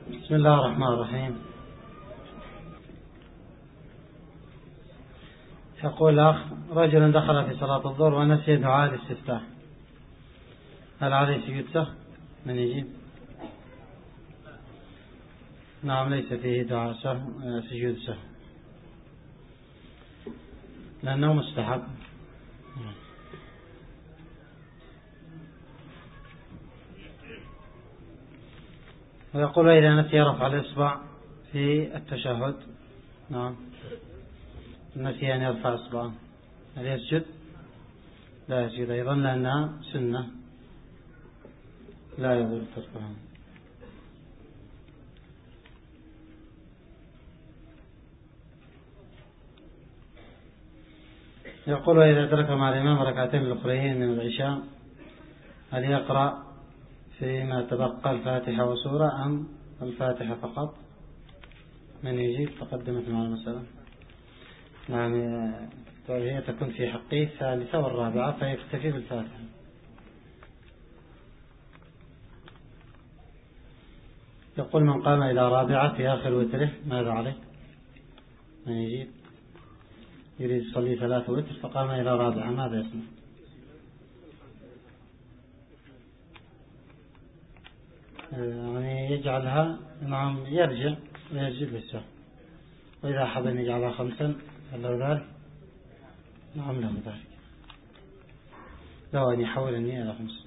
بسم الله الرحمن الرحيم. يقول الأخ: رجل دخل في صلاة الظهر ونسي دعاء الاستفتاح، هل عليه سجود سهو؟ من يجيب؟ نعم، ليس فيه دعاء سجود سهو لأنه مستحب. ويقول: إذا نسي رفع الإصبع في التشهد، نعم، نسي أن يرفع إصبعه، هل يسجد؟ لا يسجد أيضا لأنها سنة لا يضر تركها. يقول: إذا أدرك مع الإمام ركعتين الأخرين من العشاء، هل يقرأ فيما تبقى الفاتحة وسورة أم الفاتحة فقط؟ من يجيب؟ تقدمت مع المسألة. نعم، هي تكون في حقه الثالثة والرابعة فيكتفي بالفاتحة. يقول: من قام إلى رابعة في آخر وتره ماذا عليه؟ من يجيب؟ يريد يصلي 3 وتر فقام إلى رابعة، ماذا يصنع؟ يعني يجعلها، نعم، يرجع ويسجد للسهو، وإذا أحب أن يجعلها 5 هل له ذلك؟ نعم له ذلك، لو أن يحول النية إلى 5.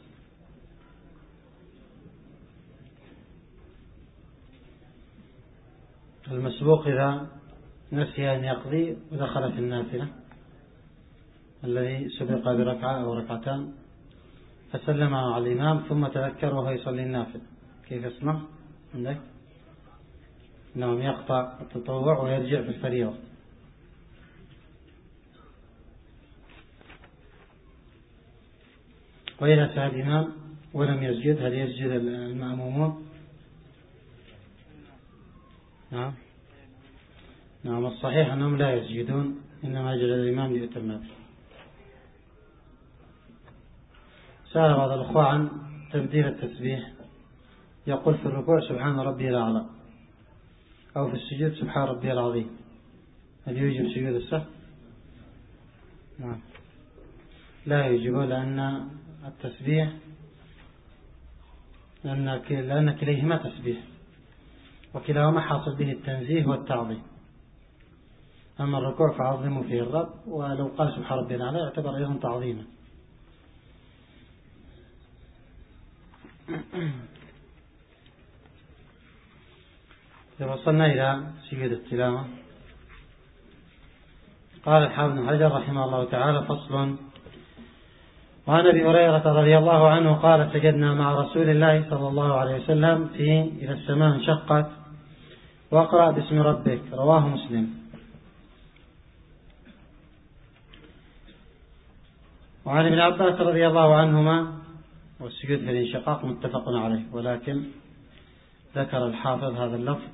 المسبوق إذا نسي أن يقضي ودخل في النافلة، الذي سبق بركعة أو ركعتان فسلم على الإمام ثم تذكر وهو يصلي النافلة، كيف يصنع عندك؟ نعم، يقطع التطوع ويرجع في الفريضة. وإذا سأل الإمام ولم يسجد هل يسجد المأمومون؟ نعم، الصحيح أنهم لا يسجدون، إنما يجعل الإمام ليتم به. سأل بعض الأخوة عن تبديل التسبيح، يقول في الركوع سبحان ربي الأعلى، أو في السجود سبحان ربي العظيم، هل يوجب سجود السهو؟ نعم، لا يوجبه، لأن التسبيح لأن كليهما تسبيح، وكلاهما حاصل به التنزيه والتعظيم. أما الركوع فعظموا فيه الرب، ولو قال سبحان ربي الأعلى يعتبر أيضا تعظيما. وصلنا إلى سجود التلاوة. قال الحافظ بن حجر رحمه الله تعالى: فصل. وعن أبي هريرة رضي الله عنه قال: سجدنا مع رسول الله صلى الله عليه وسلم إذا السماء انشقت واقرأ باسم ربك، رواه مسلم. وعن ابن عباس رضي الله عنهما، والسجود في الانشقاق متفق عليه، ولكن ذكر الحافظ هذا اللفظ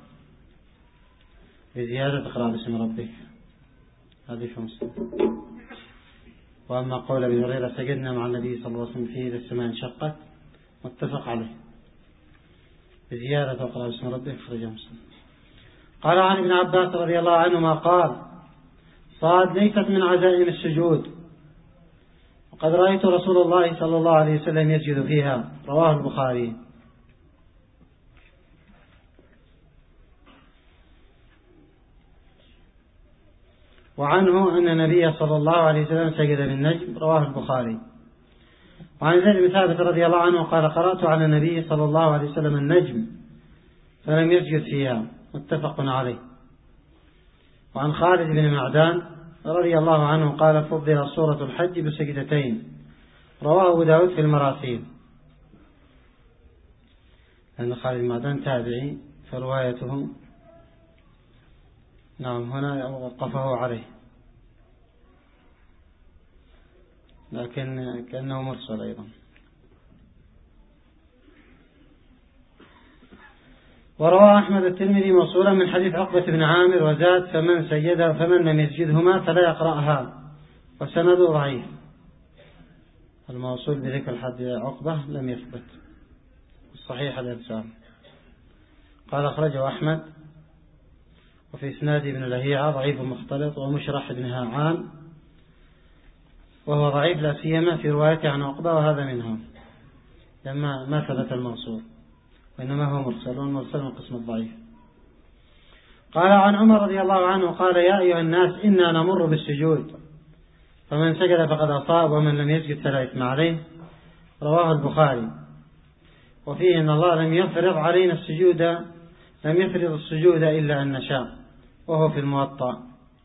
بزيادة اقرأ باسم ربك، هذه في مسلم. وأما قول ابن هريرة سجدنا مع النبي صلى الله عليه وسلم إذا السماء انشقت متفق عليه بزيادة اقرأ باسم ربك، خرجه مسلم. قال عن ابن عباس رضي الله عنهما قال: صاد ليست من عزائم السجود، وقد رأيت رسول الله صلى الله عليه وسلم يسجد فيها، رواه البخاري. وعنه أن النبي صلى الله عليه وسلم سجد بالنجم، رواه البخاري. وعن زيد بن ثابت رضي الله عنه قال: قرأت على النبي صلى الله عليه وسلم النجم فلم يسجد فيها، متفق عليه. وعن خالد بن معدان رضي الله عنه قال: فضل سورة الحج بسجدتين، رواه أبو داود في المراسيل. لأن خالد بن معدان تابعي فروايته، نعم، هنا وقفه عليه، لكن كأنه مرسل أيضا. وروى أحمد الترمذي موصولا من حديث عقبة بن عامر وزاد: فمن لم يسجدهما فلا يقرأها، وسنده ضعيف. الموصول بذكر حد عقبة لم يثبت، الصحيح الإرسال. قال أخرجه أحمد وفي إسناد ابن لهيعة ضعيف مختلط ومشرح بن هاعان وهو ضعيف لا سيما في روايته عن عقبة وهذا منهم لما ما ثبت الموصول وإنما هو مرسل والمرسل من قسم الضعيف. قال عن عمر رضي الله عنه قال يا أيها الناس إنا نمر بالسجود فمن سجد فقد أصاب ومن لم يسجد فلا إثم عليه. رواه البخاري. وفيه أن الله لم يفرض علينا السجود لم يفرض السجود إلا أن نشاء وهو في الموطأ.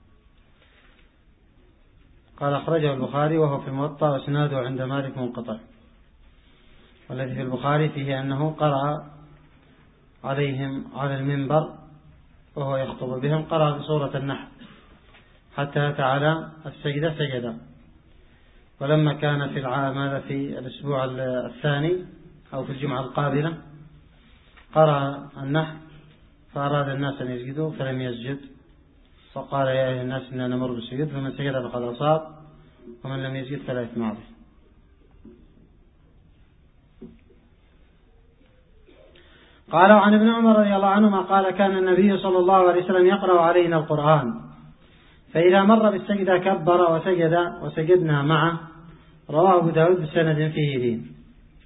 قال أخرجه البخاري وهو في الموطأ وسناده عند مالك منقطع. والذي في البخاري فيه أنه قرأ عليهم على المنبر وهو يخطب بهم قرأ بسورة النحل حتى أتى على السجدة سجد. ولما كان في العام هذا في الأسبوع الثاني أو في الجمعة القابلة قرأ النحل فأراد الناس أن يسجدوا فلم يسجد فقال يا أيها الناس إننا نمر بالسجود فمن سجد فقد أصاب ومن لم يسجد فلا إثم عليه. قال عن ابن عمر رضي الله عنهما قال كان النبي صلى الله عليه وسلم يقرأ علينا القرآن فإذا مر بالسجدة كبر وسجد وسجدنا معه. رواه أبو داود بسند فيه لين.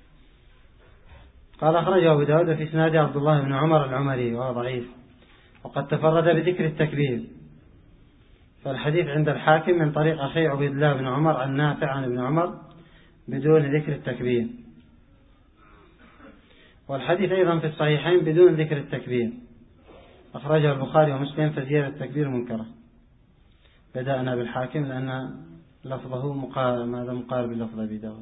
قال أخرجه أبو داود في إسناد عبد الله بن عمر العمري وهو ضعيف وقد تفرد بذكر التكبير. فالحديث عند الحاكم من طريق أخي عبيد الله بن عمر عن نافع عن ابن عمر بدون ذكر التكبير. والحديث أيضا في الصحيحين بدون ذكر التكبير. أخرجه البخاري ومسلم فزيادة التكبير منكرة. بدأنا بالحاكم لأن لفظه مقارب للفظ أبي داود.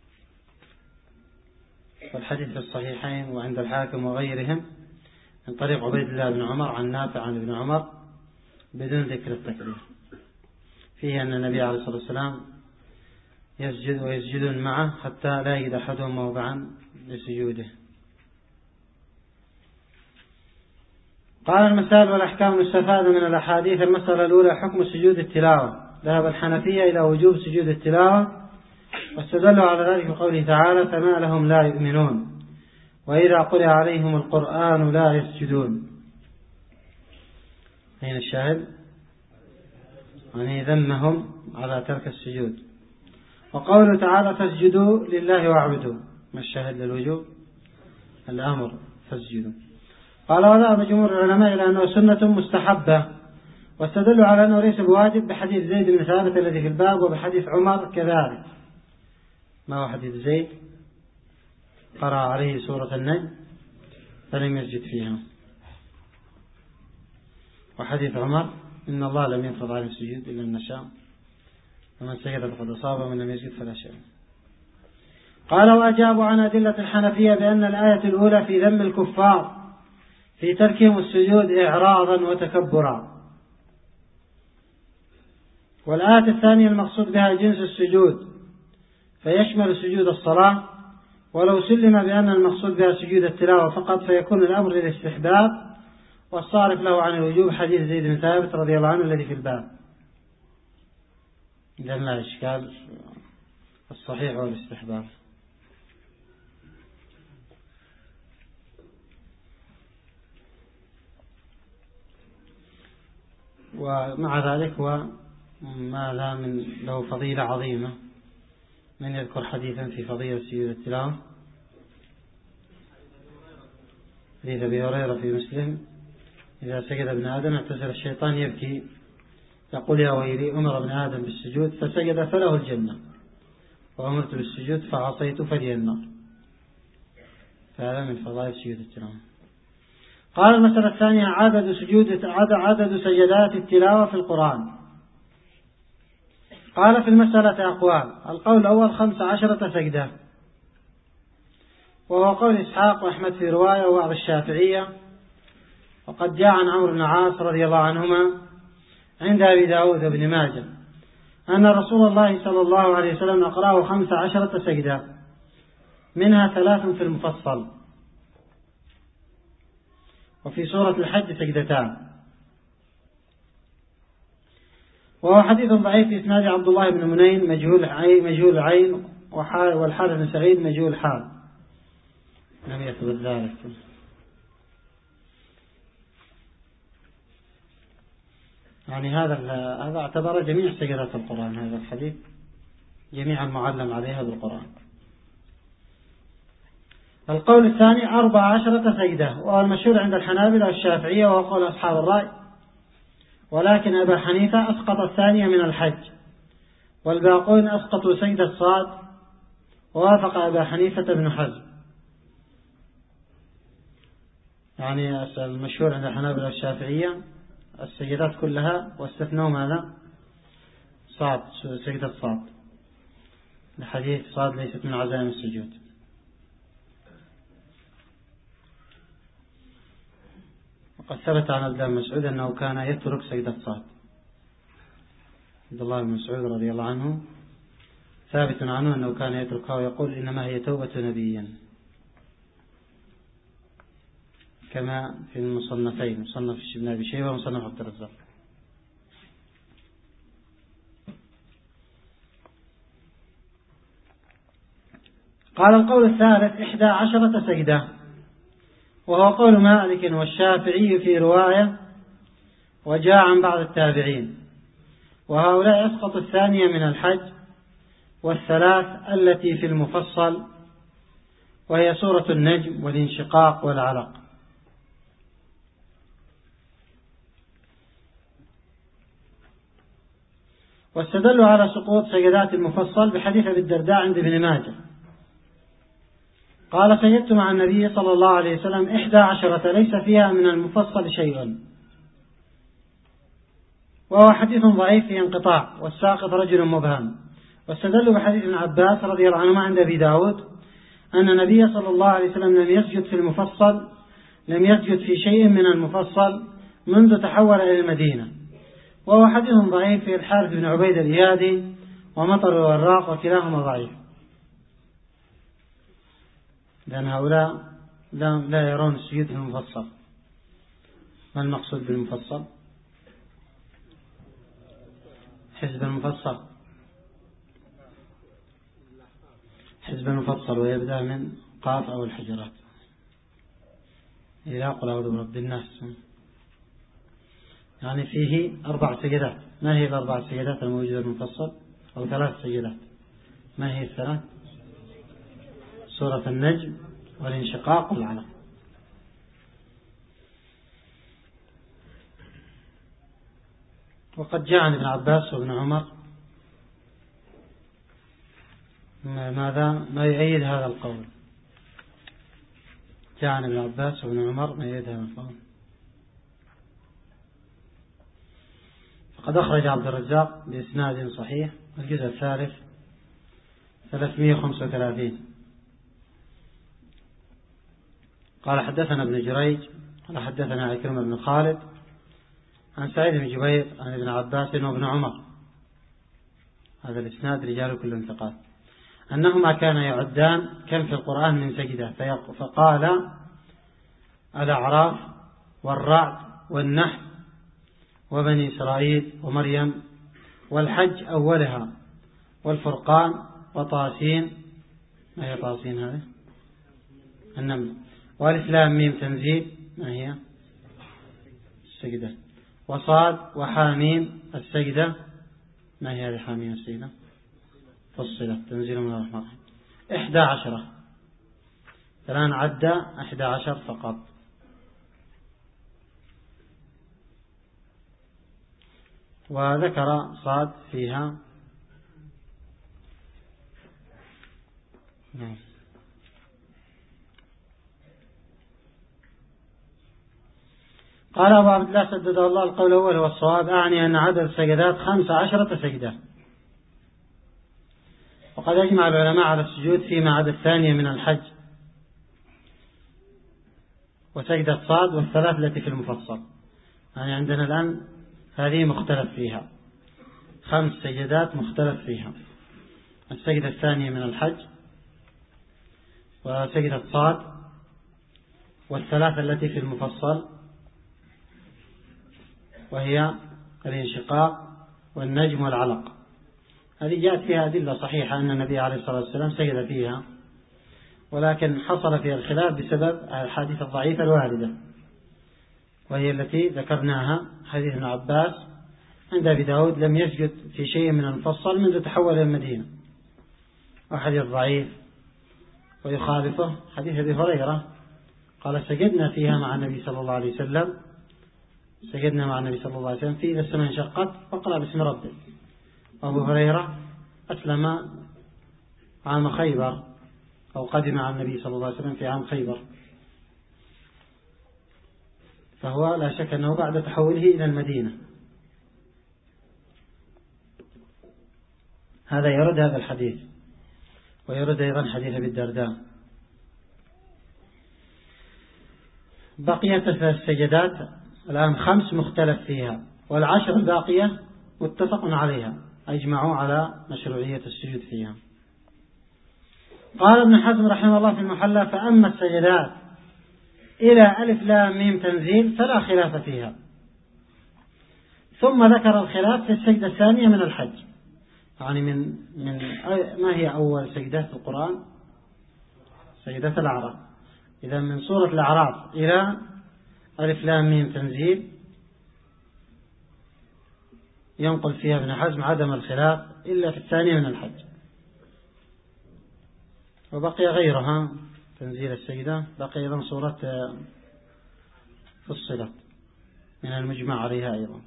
والحديث في الصحيحين وعند الحاكم وغيرهم من طريق عبيد الله بن عمر عن نافع عن ابن عمر بدون ذكر التكبير. فيه أن النبي عليه الصلاة والسلام يسجد ويسجدون معه حتى لا يجد أحدهم موضعا لسجوده. قال المسائل والأحكام المستفادة من الأحاديث. المسألة الأولى حكم سجود التلاوة. ذهب الحنفية إلى وجوب سجود التلاوة واستدلوا على ذلك بقوله تعالى فما لهم لا يؤمنون وإذا قرئ عليهم القرآن لا يسجدون. أين الشاهد؟ يعني ذمهم على ترك السجود. وقوله تعالى فاسجدوا لله واعبدوا. ما الشاهد للوجوب؟ الأمر فاسجدوا. قال وذهب جمهور العلماء إلى أنه سنة مستحبة واستدلوا على أنه ليس بواجب بحديث زيد بن ثابت الذي في الباب وبحديث عمر كذلك. ما هو حديث زيد؟ قرأ عليه سورة النجم فلم يسجد فيها. وحديث عمر إن الله لم يفرض عليه السجود إلا النشاء ومن سجد فقد أصاب ومن لم يسجد فلا شيء. قال وأجابوا عن أدلة الحنفية بأن الآية الأولى في ذم الكفار في تركهم السجود إعراضا وتكبرا، والآية الثانية المقصود بها جنس السجود فيشمل سجود الصلاة. ولو سلم بأن المقصود بها سجود التلاوة فقط فيكون الأمر للاستحباب والصارف له عن الوجوب حديث زيد بن ثابت رضي الله عنه الذي في الباب. إذا لا إشكال، الصحيح هو الاستحباب. ومع ذلك هو ما لا من له فضيلة عظيمة. من يذكر حديثا في فضيلة سجود التلاوة؟ حديث أبي هريرة في مسلم إذا سجد ابن آدم اعتزل الشيطان يبكي يقول يا ويلي أمر ابن آدم بالسجود فسجد فله الجنة وأمرت بالسجود فعصيت فلي النار. فهذا من فضائل سجود التلاوة. قال المسألة الثانية عدد سجدات التلاوة في القرآن. قال في المسألة أقوال. القول الأول 15 سجدة وهو قول إسحاق وأحمد في رواية وبعض الشافعية. وقد جاء عن عمرو بن عاص رضي الله عنهما عند أبي داود بن ماجه أن رسول الله صلى الله عليه وسلم أقرأه 15 سجدة منها 3 في المفصل وفي سورة الحج سجدتان. وهو حديث ضعيف في إسناد عبد الله بن منين مجهول العين والحارث بن سعيد مجهول الحال لم يثبت ذلك. يعني هذا اعتبر جميع سجدات القرآن، هذا الحديث جميع المعلم عليها بالقرآن. القول الثاني 14 سجدة، وهو المشهور عند الحنابلة والشافعية وهو قول أصحاب الرأي، ولكن أبا حنيفة أسقط الثانية من الحج، والباقون أسقطوا سجدة صاد، ووافق أبا حنيفة بن حزم. يعني المشهور عند الحنابلة والشافعية السجدات كلها، واستثنوا ماذا؟ صاد، سجدة صاد، الحديث صاد ليست من عزائم السجود. وقد ثبت عن عبد الله بن مسعود أنه كان يترك سجدة صاد. عبد الله بن مسعود رضي الله عنه ثابت عنه أنه كان يتركها ويقول إنما هي توبة نبيا، كما في المصنفين، مصنف ابن أبي شيبة ومصنف عبد الرزاق. قال القول الثالث 11 سجدة، وهو قول مالك والشافعي في رواية، وجاء عن بعض التابعين، وهؤلاء يسقط الثانية من الحج والثلاث التي في المفصل، وهي سورة النجم والانشقاق والعلق. واستدلوا على سقوط سجدات المفصل بحديث أبي الدرداء عند ابن ماجه قال سجدت مع النبي صلى الله عليه وسلم 11 ليس فيها من المفصل شيء، وهو حديث ضعيف في انقطاع، والساقط رجل مبهم. واستدلوا بحديث ابن عباس رضي الله عنهما عند أبي داود أن النبي صلى الله عليه وسلم لم يسجد في المفصل، لم يسجد في شيء من المفصل منذ تحول إلى المدينة، وهو حديث ضعيف في الحارث بن عبيد الإيادي ومطر الوراق، وكلاهما ضعيف، لأن هؤلاء لا يرون السجود في المفصل. ما المقصود بالمفصل؟ حزب المفصل، حزب المفصل، ويبدأ من قاف أو الحجرات إلى قل أعوذ برب الناس، يعني فيه 4 سجدات. ما هي ال4 سجدات الموجودة المفصل؟ أو 3 سجدات. ما هي ال3؟ سورة النجم والانشقاق والعلق. وقد جاء عن ابن عباس وابن عمر ما يؤيد هذا القول. جاء عن ابن عباس وابن عمر ما يؤيد هذا القول. فقد أخرج عبد الرزاق بإسناد صحيح الجزء الثالث 335 قال حدثنا ابن جريج قال حدثنا عكرمة بن خالد عن سعيد بن جبير عن ابن عباس وابن عمر، هذا الإسناد رجال كلهم ثقات، أنهما كانا يعدان كم في القرآن من سجدة، فقال الأعراف والرعد والنحل وبني إسرائيل ومريم والحج أولها والفرقان وطاسين. ما هي طاسين؟ هذه النمل. والإسلام ميم تنزيل، ما هي السجدة. وصاد وحاميم السجدة، ما هي هذه حاميم السجدة؟ فصلت تنزيل من الرحمن الرحيم. 11 الآن عدى 11 فقط. وذكر صاد فيها قال أبو عبد الله سدد الله القول الأول هو الصواب، أعني أن عدد السجدات 15 سجدة. وقد أجمع العلماء على السجود فيما عدا الثانية من الحج وسجدة صاد والثلاث التي في المفصل. يعني عندنا الآن هذه مختلف فيها، 5 سجدات مختلف فيها: السجدة الثانية من الحج وسجدة صاد والثلاث التي في المفصل، وهي الانشقاق والنجم والعلق. هذه جاءت فيها أدلة صحيحة أن النبي عليه الصلاة والسلام سجد فيها، ولكن حصل فيها الخلاف بسبب الحديث الضعيفة الواردة، وهي التي ذكرناها، حديث ابن عباس عند أبي داود لم يسجد في شيء من المفصل منذ تحول إلى المدينة. وحديث ضعيف ويخالفه حديث أبي هريرة قال سجدنا فيها مع النبي صلى الله عليه وسلم، سجدنا مع النبي صلى الله عليه وسلم في إذا السماء انشقت فاقرأ باسم ربك. أبو هريرة أسلم عام خيبر أو قدم على النبي صلى الله عليه وسلم في عام خيبر، فهو لا شك أنه بعد تحوله إلى المدينة. هذا يرد هذا الحديث، ويرد أيضا حديث أبي الدرداء. بقية السجدات الآن 5 مختلف فيها، وال10 الباقية متفق عليها، أجمعوا على مشروعية السجود فيها. قال ابن حزم رحمه الله في المحلى: فأما السجدات إلى ألف لام ميم تنزيل فلا خلاف فيها. ثم ذكر الخلاف في السجدة الثانية من الحج، يعني من ما هي أول سجدة في القرآن؟ سجدة الأعراف. إذا من سورة الأعراف إلى ألف لام ميم تنزيل ينقل فيها ابن حزم عدم الخلاف إلا في الثانية من الحج. وبقي غيرها تنزيل السجدة، بقي أيضا سورة فصلت من المجمع عليها أيضا.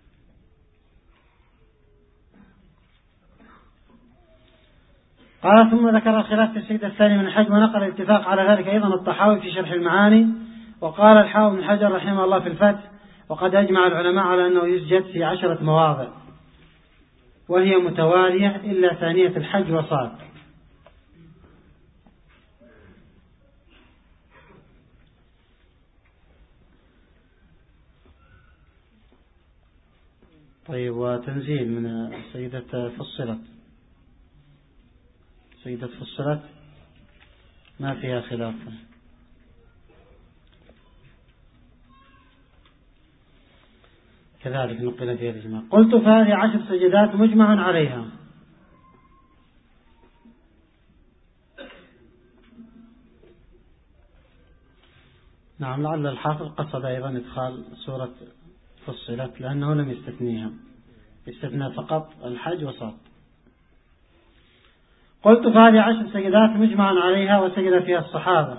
قال: ثم ذكر الخلاف في السجدة الثانية من الحج، ونقل الاتفاق على ذلك أيضا الطحاوي في شرح المعاني. وقال الحافظ بن حجر رحمه الله في الفتح: وقد أجمع العلماء على أنه يسجد في 10 مواضع، وهي متوالية إلا ثانية الحج وصاد. طيب، وتنزيل من سجدة فصلت، سجدة فصلت ما فيها خلاف، كذلك نقل فيها الإجماع. قلت: فهذه 10 سجدات مجمع عليها. نعم، لعل الحافظ قصد أيضا إدخال سورة فصلت لأنه لم يستثنيها، استثنى فقط الحج وصاد. قلت: فهذه 10 سجدات مجمع عليها وسجد فيها الصحابة.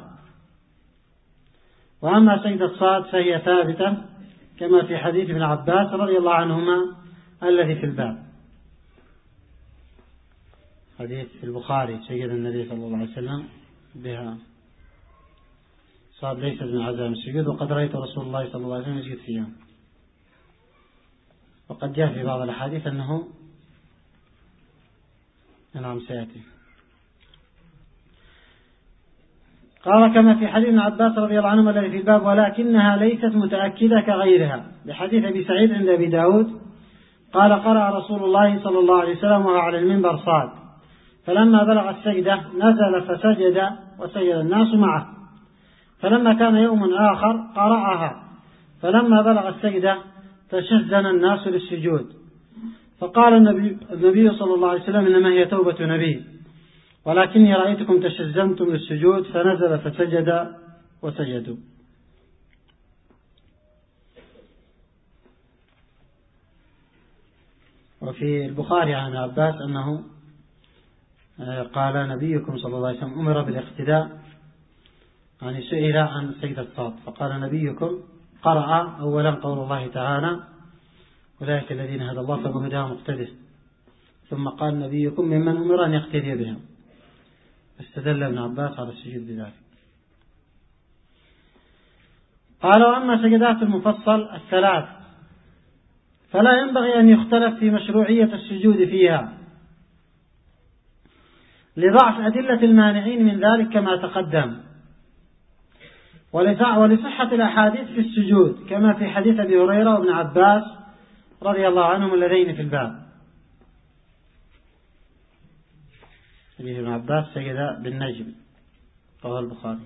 وأما سجدة صاد فهي ثابتة كما في حديث ابن عباس رضي الله عنهما الذي في الباب، حديث في البخاري: سجد النبي صلى الله عليه وسلم بها صاد ليست من عزائم السجود، وقد رأيت رسول الله صلى الله عليه وسلم يسجد فيها. وقد جاء في بعض الحديث أنه نعم سيأتي. قال: كما في حديث ابن عباس رضي الله عنهما الذي في الباب، ولكنها ليست متأكدة كغيرها، بحديث أبي سعيد عند أبي داود قال: قرأ رسول الله صلى الله عليه وسلم وهو على المنبر صاد، فلما بلغ السجدة نزل فسجد وسجد الناس معه، فلما كان يوم آخر قرأها، فلما بلغ السجدة تشزن الناس للسجود، فقال النبي صلى الله عليه وسلم: إنما هي توبة نبي، ولكني رأيتكم تشزنتم للسجود، فنزل فسجد وسجدوا. وفي البخاري عن عباس أنه قال: نبيكم صلى الله عليه وسلم أمر بالاقتداء، يعني سئل عن سجدة صاد فقال: نبيكم قرأ أولا قول الله تعالى: أولئك الذين هدى الله فبهداهم مقتدس، ثم قال: نبيكم ممن أمر أن يقتدي بهم، استدل ابن عباس على السجود بذلك. قال: وأما سجدات المفصل 3 فلا ينبغي أن يختلف في مشروعية السجود فيها لضعف أدلة المانعين من ذلك كما تقدم، ولصحة الأحاديث في السجود كما في حديث أبي هريرة وابن عباس رضي الله عنهم اللذين في الباب. حديث ابن عباس سجد بالنجم رواه البخاري.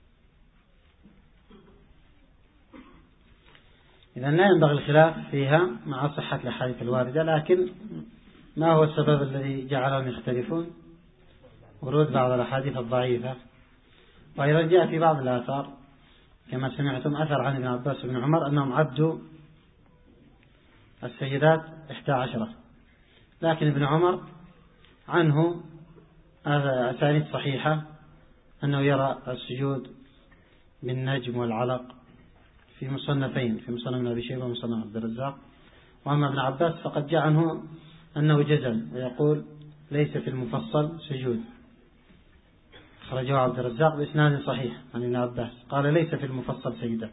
إذا لا ينبغي الخلاف فيها مع صحة الأحاديث الواردة، لكن ما هو السبب الذي جعلهم يختلفون؟ ورود بعض الأحاديث الضعيفة، وأيضا جاء في بعض الآثار كما سمعتم أثر عن ابن عباس وابن عمر أنهم عدوا السجدات 11، لكن ابن عمر عنه أسانيد صحيحة أنه يرى السجود بالنجم والعلق في مصنفين، في مصنف ابن أبي شيبة ومصنف عبد الرزاق. وأما ابن عباس فقد جاء عنه أنه جزم ويقول ليس في المفصل سجود، خرجه عبد الرزاق بإسناد صحيح عن ابن عباس قال ليس في المفصل سجدة.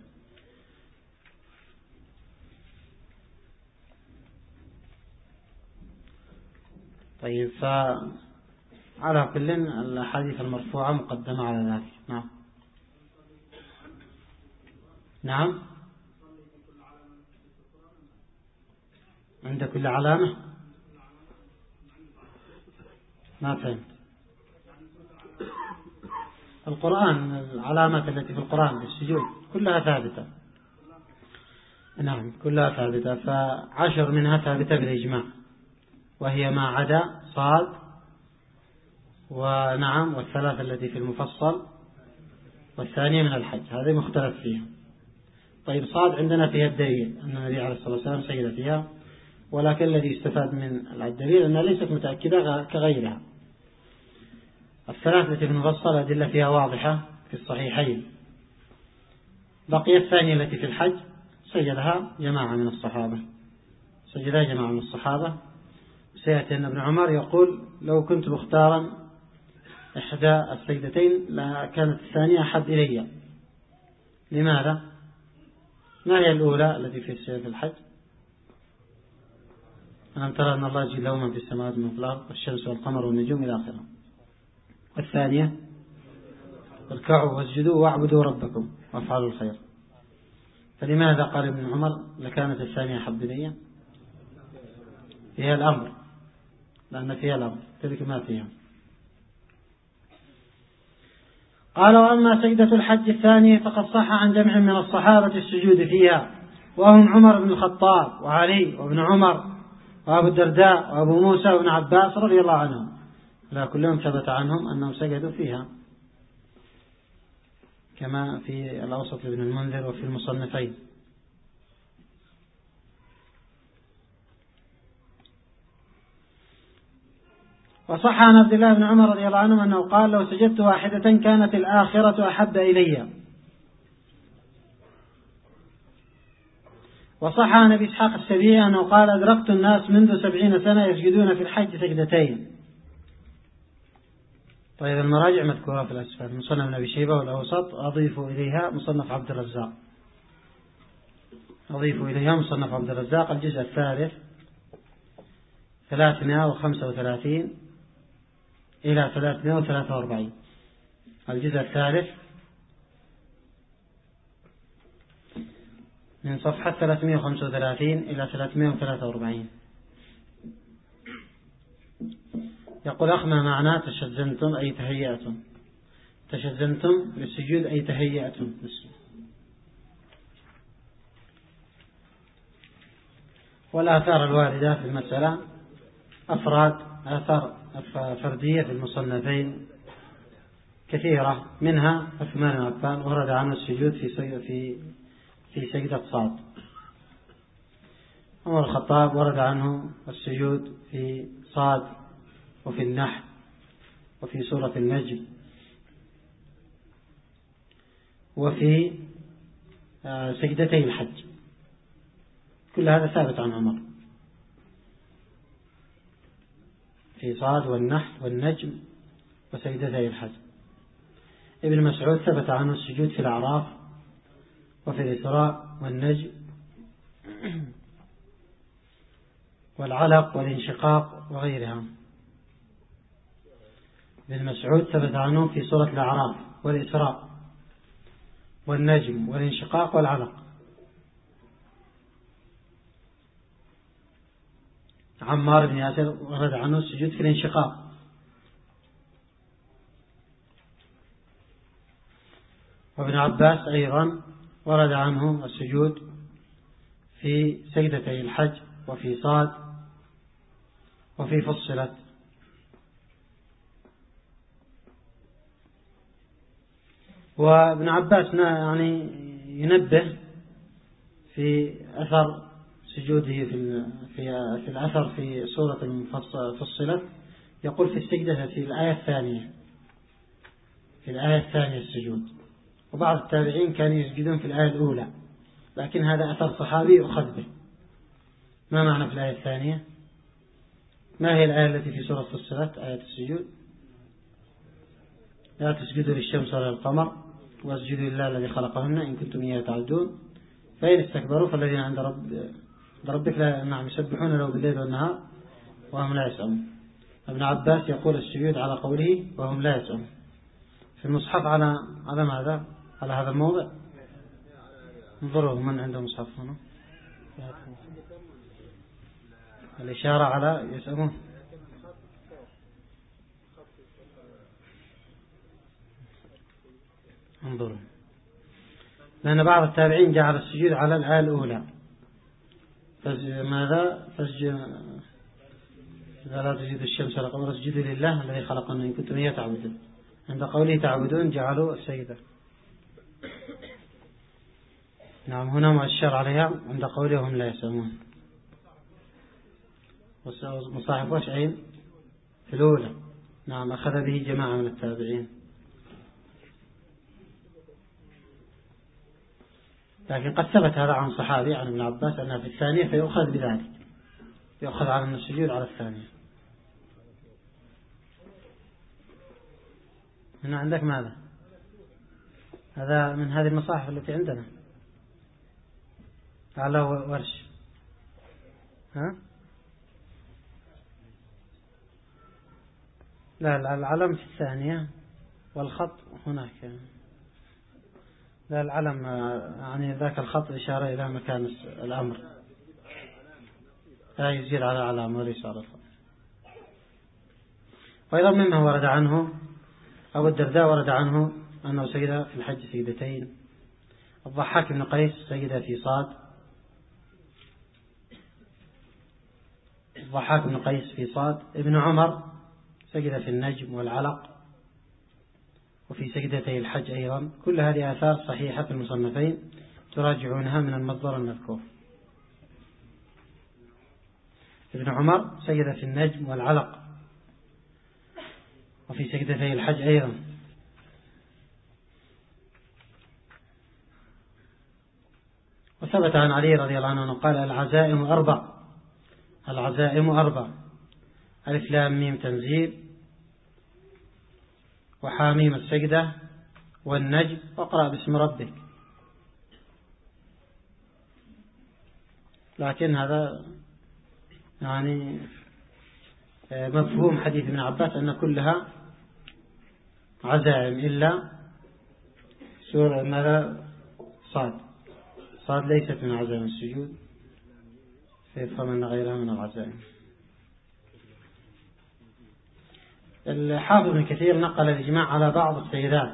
طيب، فعلى كل الأحاديث المرفوعة مقدمة على ذلك. نعم عند كل علامة. ما فهمت. القرآن، العلامات التي في القرآن بالسجود كلها ثابتة. نعم كلها ثابتة، ف10 منها ثابتة بالإجماع، وهي ما عدا صاد ونعم والثلاثة التي في المفصل والثانية من الحج، هذه مختلف فيها. طيب، صاد عندنا فيها الدليل أن النبي عليه الصلاة والسلام سجد فيها، ولكن الذي يستفاد من الدليل أنها ليست متأكدة كغيرها. الثلاثة التي في المفصل أدلة فيها واضحة في الصحيحين. بقي الثانية التي في الحج سجدها جماعة من الصحابة، سيأتي أن ابن عمر يقول لو كنت مختارا إحدى السجدتين لكانت الثانية أحب إلي. لماذا؟ ما هي الأولى التي في الحج؟ ألم ترى أن الله يجعل له من في السماوات ومن في الأرض والشمس والقمر والنجوم إلى آخره. والثانية اركعوا واسجدوا واعبدوا ربكم وافعلوا الخير. فلماذا قال ابن عمر لكانت الثانية أحب إلي؟ فيها الأمر، لأن فيها الأمر، تلك ما فيها. قال: وأما سجدة الحج الثانية فقد صح عن جمع من الصحابة السجود فيها، وهم عمر بن الخطاب وعلي وابن عمر وأبو الدرداء وأبو موسى وابن عباس رضي الله عنهم، لا كلهم ثبت عنهم أنهم سجدوا فيها، كما في الأوسط لابن المنذر وفي المصنفين. وصح عن عبد الله بن عمر رضي الله عنه أنه قال: لو سجدت واحدة كانت الآخرة أحب إلي. وصح عن أبي إسحاق السبيعي أنه قال: أدركت الناس منذ 70 سنة يسجدون في الحج سجدتين. طيب، المراجع مذكورة في الأسفل: مصنف ابن أبي شيبة والأوسط، أضيف إليها مصنف عبد الرزاق، الجزء الثالث 335 إلى 343، الجزء الثالث من صفحة 335 إلى 343. يقول: أخما معناه تشزنتم أي تهيأتم، تشزنتم للسجود أي تهيأتم. والآثار الواردة في المسألة آثار فردية في المصنفين كثيرة، منها عثمان بن عفان ورد عنه السجود في سجدة صاد. عمر الخطاب ورد عنه السجود في صاد وفي النحل وفي سورة النجم وفي سجدتي الحج، كل هذا ثابت عن عمر، في صاد والنحل والنجم وسجدتي الحج. ابن مسعود ثبت عنه السجود في الأعراف وفي الإسراء والنجم والعلق والانشقاق وغيرها. ابن مسعود ثبت عنه في سورة الأعراف والإسراء والنجم والانشقاق والعلق. عمار بن ياسر ورد عنه السجود في الانشقاق. وابن عباس أيضا ورد عنه السجود في سجدتي الحج وفي صاد وفي فصلت. وابن عباس يعني ينبه في أثر سجوده في الأثر في سورة فصلت يقول في السجدة في الآية الثانية السجود، وبعض التابعين كانوا يسجدون في الآية الأولى، لكن هذا أثر صحابي يؤخذ به. ما معنى في الآية الثانية؟ ما هي الآية التي في سورة فصلت آية السجود؟ لا تسجدوا للشمس ولا للقمر واسجدوا لله الذي خلقهن إن كنتم إياه تعبدون فإن استكبروا فالذين عند ربك لا يسبحون له بالليل والنهار وهم لا يسأمون. ابن عباس يقول السجود على قوله وهم لا يسأمون في المصحف على ماذا؟ على هذا الموضع. انظروا من عنده مصحف هنا الإشارة على يسأمون. انظروا، لأن بعض التابعين جعل السجود على الآية الأولى. ماذا؟ إذا لا تسجدوا الشمس ولا القمر اسجدوا لله الذي خلقنا إن كنتم إياه تعبدون. عند قوله تعبدون جعلوا السجدة. نعم، هنا مؤشر عليها عند قوله هم لا يسأمون. مصاحب وش عين في الأولى. نعم، أخذ به جماعة من التابعين، لكن قد ثبت هذا عن صحابي عن ابن عباس أنها في الثانية فيؤخذ بذلك، يؤخذ على أن السجود على الثانية. هنا عندك ماذا؟ هذا من هذه المصاحف التي عندنا على ورش. ها؟ لا، العلم في الثانية والخط هناك. لا، العلم يعني ذاك الخط إشارة إلى مكان الأمر، لا يزيد على علامة وليس على الخط. وأيضا مما ورد عنه أبو الدرداء ورد عنه أنه سجد في الحج سجدتين. الضحاك بن قيس سجد في صاد. الضحاك بن قيس في صاد. ابن عمر سجد في النجم والعلق وفي سجدتي الحج أيضا. كل هذه آثار صحيحة في المصنفين تراجعونها من المصدر المذكور. ابن عمر سجد في النجم والعلق وفي سجدتي الحج أيضا. وثبت عن علي رضي الله عنه قال العزائم أربع: ألف لام ميم تنزيل، وحاميم السجدة، والنجم، واقرأ باسم ربك. لكن هذا يعني مفهوم حديث ابن عباس أن كلها عزائم إلا سورة ماذا؟ صاد ليست من عزائم السجود، فيفهم أن غيرها من العزائم. الحافظ ابن كثير نقل الإجماع على بعض السيدات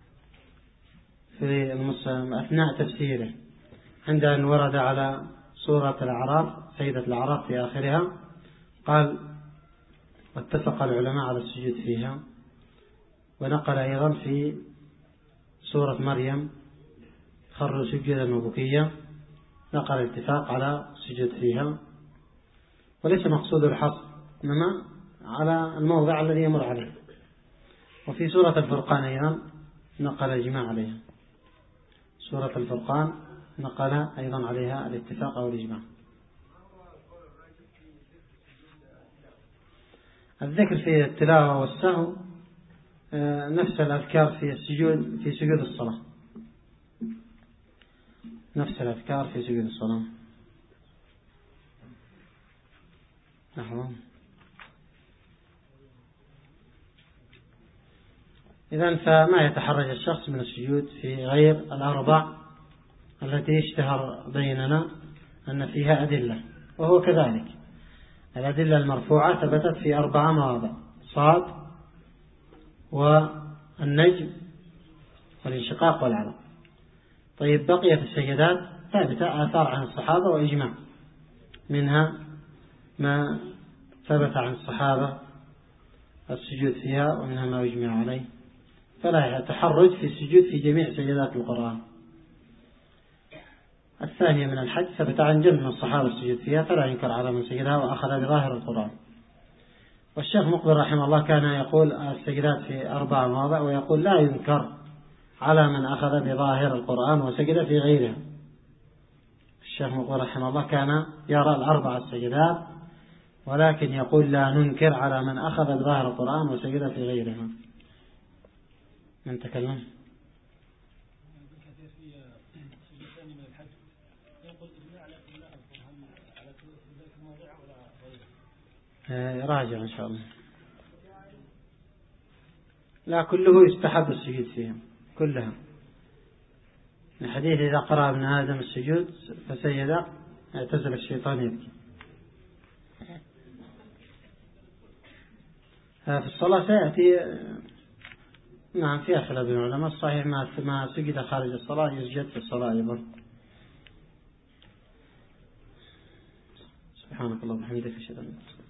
في أثناء تفسيره، عند أن ورد على سورة الأعراف سيدة الأعراف في آخرها قال واتفق العلماء على السجود فيها. ونقل أيضا في سورة مريم خروا سجدا وبكيا، نقل الاتفاق على السجود فيها، وليس مقصود الحصر إنما على الموضع الذي يمر عليه. وفي سورة الفرقان أيضا نقل الإجماع عليها. سورة الفرقان نقل أيضا عليها الاتفاق أو الإجماع. الذكر في التلاوة والسهو نفس الأذكار في سجود الصلاة، نفس الأذكار في سجود الصلاة. إذن فما يتحرج الشخص من السجود في غير الأربع التي يشتهر بيننا أن فيها أدلة، وهو كذلك. الأدلة المرفوعة ثبتت في 4 مواضع: صاد والنجم والانشقاق والعلق. طيب، بقيت السجدات ثابتة آثار عن الصحابة وإجماع، منها ما ثبت عن الصحابة السجود فيها ومنها ما يجمع عليه، فلا تحرج في السجود في جميع سجدات القرآن. الثانية من الحج ثبت عن جمع من الصحابة السجود فيها فلا ينكر على من سجدها وأخذ بظاهر القرآن. والشيخ مقبل رحمه الله كان يقول السجدات في 4 مواضع، ويقول لا ينكر على من أخذ بظاهر القرآن وسجد في غيرها. الشيخ مقبل رحمه الله كان يرى 4 السجدات، ولكن يقول لا ننكر على من أخذ بظاهر القرآن وسجد في غيرها. من تكلم؟ راجع إن شاء الله. لا، كله يستحب السجود فيهم كلها. الحديث إذا قرأ ابن آدم السجود فسجد اعتزل الشيطان يبكي. في الصلاة سيأتي نعم فيها خلاف بين العلماء. الصحيح ما سجد خارج الصلاة يسجد في الصلاة أيضا. سبحانك اللهم وبحمدك أشهد أن لا إله إلا أنت.